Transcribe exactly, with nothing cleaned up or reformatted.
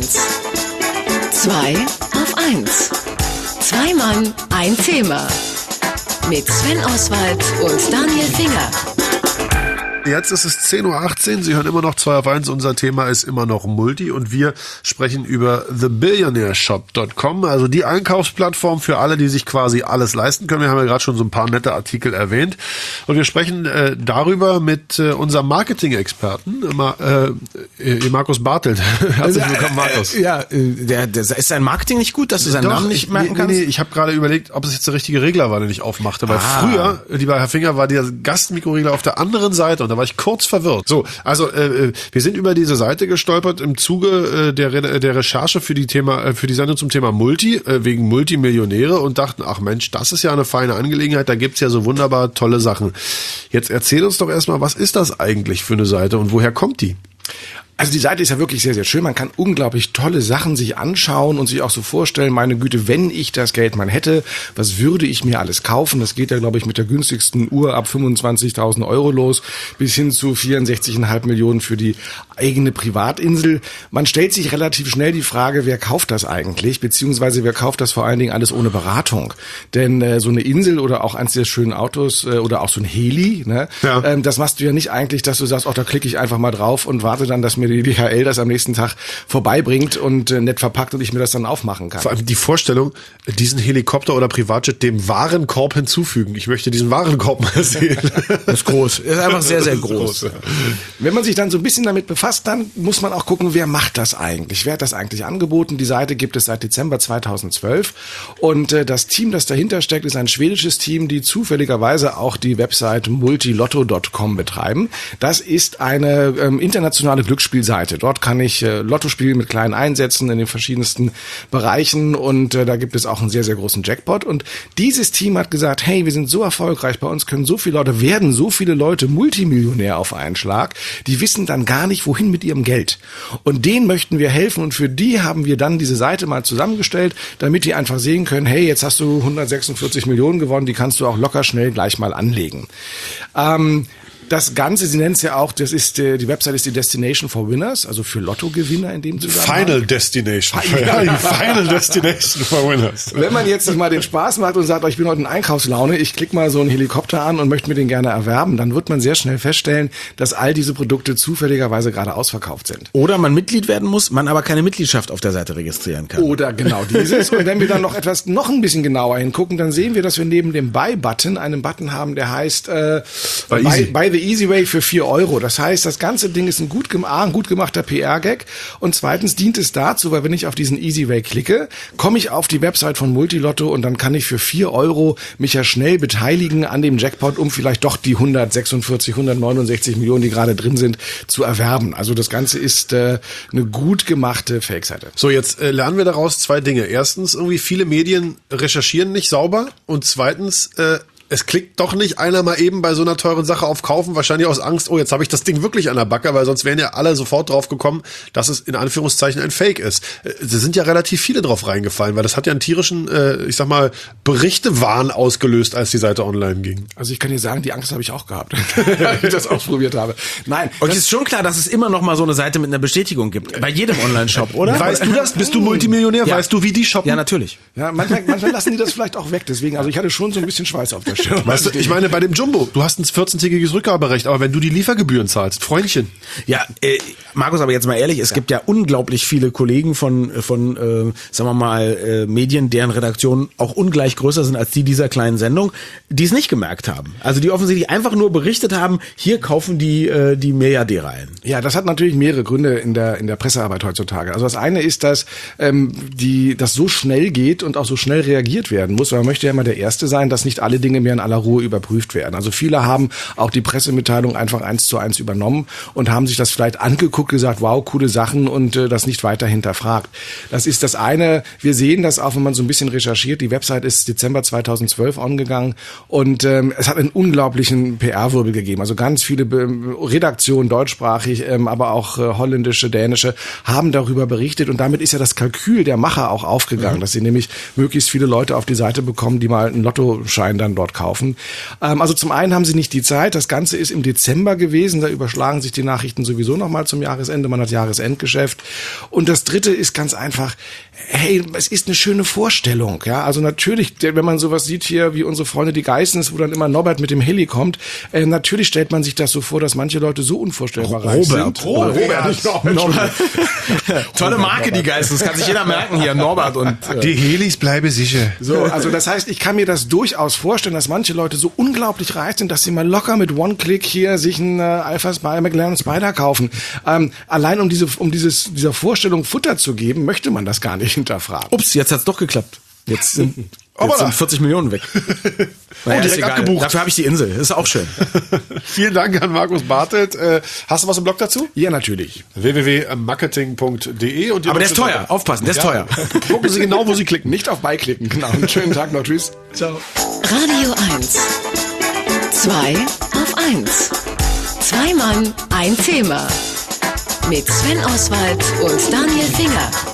eins. Zwei auf eins. Zwei Mann, ein Thema. Mit Sven Oswald und Daniel Finger. Jetzt ist es zehn Uhr achtzehn, Sie hören immer noch zwei auf eins, unser Thema ist immer noch Multi und wir sprechen über the billionaire shop dot com, also die Einkaufsplattform für alle, die sich quasi alles leisten können. Wir haben ja gerade schon so ein paar nette Artikel erwähnt und wir sprechen äh, darüber mit äh, unserem Marketing-Experten, äh, äh, Markus Bartelt. Herzlich willkommen, Markus. Äh, äh, ja, äh, der, der, ist sein Marketing nicht gut, dass du seinen Doch, Namen nicht ich, merken nee, kannst? Nee, ich habe gerade überlegt, ob es jetzt der richtige Regler war, den ich aufmachte, weil Ah. früher, lieber Herr Finger, war der Gastmikroregler auf der anderen Seite und da war ich kurz verwirrt. So, also äh, wir sind über diese Seite gestolpert im Zuge äh, der, Re- der Recherche für die Thema äh, für die Sendung zum Thema Multi, äh, wegen Multimillionäre und dachten, ach Mensch, das ist ja eine feine Angelegenheit, da gibt's ja so wunderbar tolle Sachen. Jetzt erzähl uns doch erstmal, was ist das eigentlich für eine Seite und woher kommt die? Also die Seite ist ja wirklich sehr, sehr schön. Man kann unglaublich tolle Sachen sich anschauen und sich auch so vorstellen, meine Güte, wenn ich das Geld mal hätte, was würde ich mir alles kaufen? Das geht ja, glaube ich, mit der günstigsten Uhr ab fünfundzwanzigtausend Euro los bis hin zu vierundsechzig Komma fünf Millionen für die eigene Privatinsel. Man stellt sich relativ schnell die Frage, wer kauft das eigentlich? Beziehungsweise wer kauft das vor allen Dingen alles ohne Beratung? Denn äh, so eine Insel oder auch eins der schönen Autos äh, oder auch so ein Heli, ne? Ja. ähm, das machst du ja nicht eigentlich, dass du sagst, ach, da klicke ich einfach mal drauf und warte dann, dass mir die D H L das am nächsten Tag vorbeibringt und äh, nett verpackt und ich mir das dann aufmachen kann. Vor allem die Vorstellung, diesen Helikopter oder Privatjet dem Warenkorb hinzufügen. Ich möchte diesen Warenkorb mal sehen. Das ist groß. Das ist einfach sehr, sehr Das ist groß. groß, ja. Wenn man sich dann so ein bisschen damit befasst, dann muss man auch gucken, wer macht das eigentlich? Wer hat das eigentlich angeboten? Die Seite gibt es seit Dezember zweitausendzwölf und äh, das Team, das dahinter steckt, ist ein schwedisches Team, die zufälligerweise auch die Website multilotto dot com betreiben. Das ist eine ähm, internationale Glücksspielseite. Dort kann ich äh, Lotto spielen mit kleinen Einsätzen in den verschiedensten Bereichen und äh, da gibt es auch einen sehr, sehr großen Jackpot. Und dieses Team hat gesagt, hey, wir sind so erfolgreich, bei uns können so viele Leute, werden so viele Leute Multimillionär auf einen Schlag, die wissen dann gar nicht, wohin mit ihrem Geld. Und denen möchten wir helfen und für die haben wir dann diese Seite mal zusammengestellt, damit die einfach sehen können, hey, jetzt hast du hundertsechsundvierzig Millionen gewonnen, die kannst du auch locker schnell gleich mal anlegen. Ähm, Das Ganze, Sie nennen es ja auch, das ist die Website ist die Destination for Winners, also für Lottogewinner in dem Zusammenhang. Final Destination. Ja, die Final Destination for Winners. Wenn man jetzt nicht mal den Spaß macht und sagt, oh, ich bin heute in Einkaufslaune, ich klicke mal so einen Helikopter an und möchte mir den gerne erwerben, dann wird man sehr schnell feststellen, dass all diese Produkte zufälligerweise gerade ausverkauft sind. Oder man Mitglied werden muss, man aber keine Mitgliedschaft auf der Seite registrieren kann. Oder genau dieses. Und wenn wir dann noch etwas, noch ein bisschen genauer hingucken, dann sehen wir, dass wir neben dem Buy-Button einen Button haben, der heißt äh, Buy Buy, Easy. Buy the Easy Way für vier Euro. Das heißt, das ganze Ding ist ein gut, gem- A, ein gut gemachter P R-Gag und zweitens dient es dazu, weil wenn ich auf diesen Easy Way klicke, komme ich auf die Website von Multilotto und dann kann ich für vier Euro mich ja schnell beteiligen an dem Jackpot, um vielleicht doch die hundertsechsundvierzig, hundertneunundsechzig Millionen, die gerade drin sind, zu erwerben. Also das Ganze ist äh, eine gut gemachte Fake-Seite. So, jetzt äh, lernen wir daraus zwei Dinge. Erstens, irgendwie viele Medien recherchieren nicht sauber und zweitens, äh, es klickt doch nicht einer mal eben bei so einer teuren Sache auf Kaufen, wahrscheinlich aus Angst, oh, jetzt habe ich das Ding wirklich an der Backe, weil sonst wären ja alle sofort drauf gekommen, dass es in Anführungszeichen ein Fake ist. Es sind ja relativ viele drauf reingefallen, weil das hat ja einen tierischen, äh, ich sag mal, Berichtewahn ausgelöst, als die Seite online ging. Also ich kann dir sagen, die Angst habe ich auch gehabt, als ich das ausprobiert habe. Nein, Und es ist schon klar, dass es immer noch mal so eine Seite mit einer Bestätigung gibt. Bei jedem Online-Shop, oder? Weißt du das? Bist du Multimillionär? Ja. Weißt du, wie die shoppen? Ja, natürlich. ja, manchmal, manchmal lassen die das vielleicht auch weg. Deswegen, also ich hatte schon so ein bisschen Schweiß auf der Stirn. Weißt du, ich meine, bei dem Jumbo, du hast ein vierzehntägiges Rückgaberecht, aber wenn du die Liefergebühren zahlst, Freundchen. Ja, äh, Markus, aber jetzt mal ehrlich, es gibt ja unglaublich viele Kollegen von, von äh, sagen wir mal, äh, Medien, deren Redaktionen auch ungleich größer sind als die dieser kleinen Sendung, die es nicht gemerkt haben. Also die offensichtlich einfach nur berichtet haben, hier kaufen die äh, die Milliardäre ein. Ja, das hat natürlich mehrere Gründe in der in der Pressearbeit heutzutage. Also das eine ist, dass ähm, die das so schnell geht und auch so schnell reagiert werden muss. Weil man möchte ja immer der Erste sein, dass nicht alle Dinge mehr in aller Ruhe überprüft werden. Also viele haben auch die Pressemitteilung einfach eins zu eins übernommen und haben sich das vielleicht angeguckt, gesagt, wow, coole Sachen und äh, das nicht weiter hinterfragt. Das ist das eine. Wir sehen das auch, wenn man so ein bisschen recherchiert. Die Website ist Dezember zweitausendzwölf angegangen und ähm, es hat einen unglaublichen P R-Wirbel gegeben. Also ganz viele Be- Redaktionen, deutschsprachig, ähm, aber auch äh, holländische, dänische, haben darüber berichtet und damit ist ja das Kalkül der Macher auch aufgegangen, mhm. dass sie nämlich möglichst viele Leute auf die Seite bekommen, die mal einen Lottoschein dann dort dort kaufen. Ähm, also zum einen haben sie nicht die Zeit. Das Ganze ist im Dezember gewesen. Da überschlagen sich die Nachrichten sowieso nochmal zum Jahresende. Man hat Jahresendgeschäft. Und das Dritte ist ganz einfach, hey, es ist eine schöne Vorstellung. Ja, also natürlich, wenn man sowas sieht hier, wie unsere Freunde die Geissens, wo dann immer Norbert mit dem Heli kommt, äh, natürlich stellt man sich das so vor, dass manche Leute so unvorstellbar reich sind. Robert, Robert, nicht Norbert. Norbert. Tolle Marke, die Geissens. Das kann sich jeder merken hier, Norbert und... Äh. Die Helis bleibe sicher. So, also das heißt, ich kann mir das durchaus vorstellen, dass manche Leute so unglaublich reich sind, dass sie mal locker mit One-Click hier sich einen äh, Alpha Spy, McLaren Spider kaufen. Ähm, allein um diese, um dieses, dieser Vorstellung Futter zu geben, möchte man das gar nicht hinterfragen. Ups, jetzt hat's doch geklappt. Jetzt sind, Aber jetzt da. sind vierzig Millionen weg. Naja, direkt ist egal. abgebucht. Dafür habe ich die Insel. Ist auch schön. Vielen Dank an Markus Bartelt. Äh, hast du was im Blog dazu? Ja, natürlich. w w w punkt marketing punkt d e und die Aber der ist teuer. Aufpassen, der ist teuer. Gucken Sie genau, wo Sie klicken. Nicht auf Beiklicken, genau. Einen schönen Tag noch. Tschüss. Ciao. Radio eins. Zwei auf eins. Zwei Mann, ein Thema. Mit Sven Oswald und Daniel Finger.